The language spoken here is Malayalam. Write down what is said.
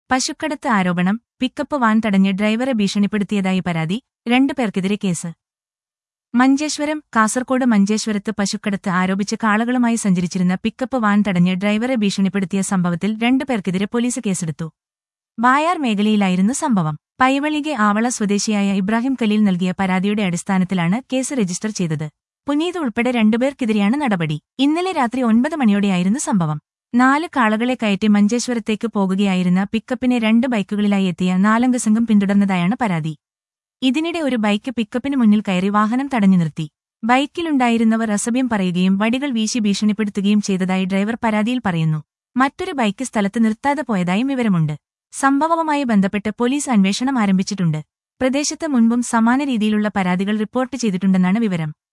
പശുക്കടത്ത് ആരോപണം. പിക്കപ്പ് വാൻ തടഞ്ഞ് ഡ്രൈവറെ ഭീഷണിപ്പെടുത്തിയതായി പരാതി. 2 പേർക്കെതിരെ കേസ്. മഞ്ചേശ്വരം. കാസർകോട് മഞ്ചേശ്വരത്ത് പശുക്കടത്ത് ആരോപിച്ച് കാളകളുമായി സഞ്ചരിച്ചിരുന്ന പിക്കപ്പ് വാൻ തടഞ്ഞ് ഡ്രൈവറെ ഭീഷണിപ്പെടുത്തിയ സംഭവത്തിൽ 2 പേർക്കെതിരെ പോലീസ് കേസെടുത്തു. വായാർ മേഖലയിലായിരുന്നു സംഭവം. പൈവളികെ ആവള സ്വദേശിയായ ഇബ്രാഹിം ഖലീൽ നൽകിയ പരാതിയുടെ അടിസ്ഥാനത്തിലാണ് കേസ് രജിസ്റ്റർ ചെയ്തത്. പുനീത് ഉൾപ്പെടെ 2 പേർക്കെതിരെയാണ് നടപടി. ഇന്നലെ രാത്രി 9 മണിയോടെയായിരുന്നു സംഭവം. 4 കാളകളെ കയറ്റി മഞ്ചേശ്വരത്തേക്ക് പോകുകയായിരുന്ന പിക്കപ്പിനെ 2 ബൈക്കുകളിലായി എത്തിയ 4-അംഗ സംഘം പിന്തുടർന്നതായാണ് പരാതി. ഇതിനിടെ ഒരു ബൈക്ക് പിക്കപ്പിന് മുന്നിൽ കയറി വാഹനം തടഞ്ഞു നിർത്തി. ബൈക്കിലുണ്ടായിരുന്നവർ അസഭ്യം പറയുകയും വടികൾ വീശി ഭീഷണിപ്പെടുത്തുകയും ചെയ്തതായി ഡ്രൈവർ പരാതിയിൽ പറയുന്നു. മറ്റൊരു ബൈക്ക് സ്ഥലത്ത് നിർത്താതെ പോയതായും വിവരമുണ്ട്. സംഭവവുമായി ബന്ധപ്പെട്ട് പോലീസ് അന്വേഷണം ആരംഭിച്ചിട്ടുണ്ട്. പ്രദേശത്ത് മുൻപും സമാന രീതിയിലുള്ള പരാതികൾ റിപ്പോർട്ട് ചെയ്തിട്ടുണ്ടെന്നാണ് വിവരം.